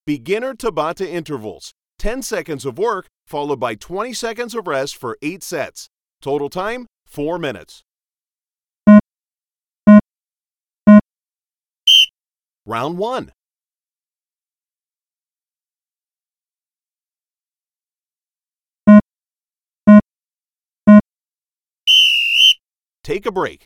Beginner Tabata intervals. 10 seconds of work followed by 20 seconds of rest for 8 sets. Total time, 4 minutes. Round 1. Take a break.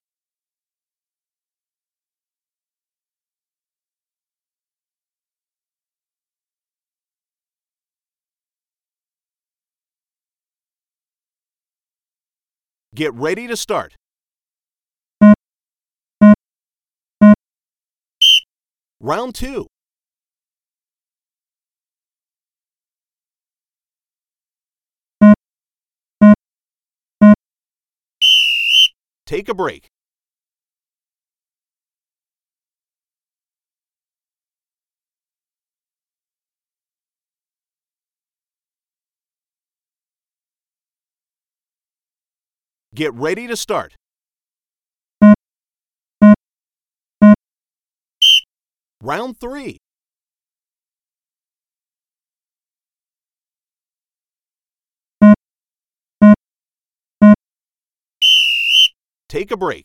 Get ready to start. Round 2. Take a break. Get ready to start. Round 3. Take a break.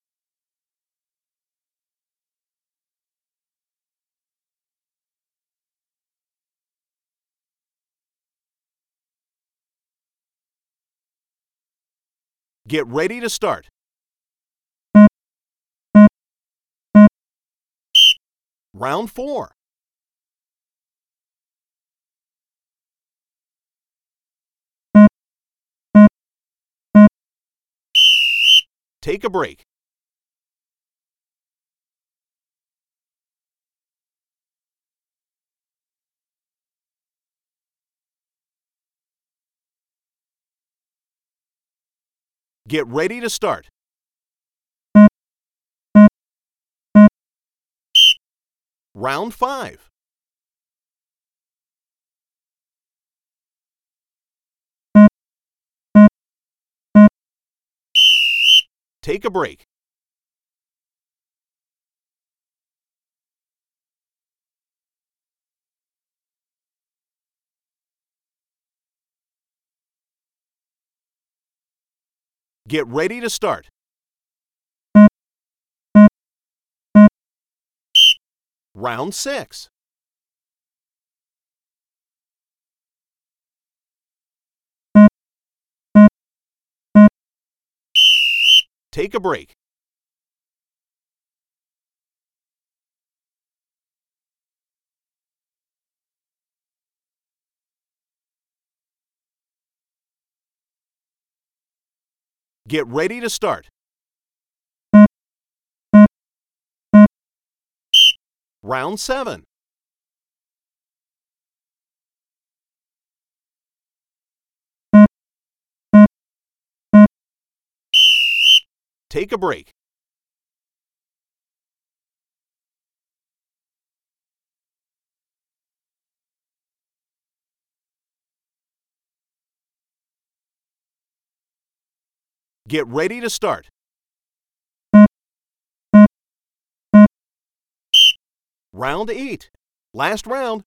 Get ready to start. Round 4. Take a break. Get ready to start. Round 5. Take a break. Get ready to start. Round 6. Take a break. Get ready to start. Round 7. Take a break. Get ready to start. Round 8. Last round.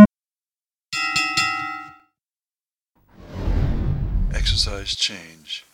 Exercise change.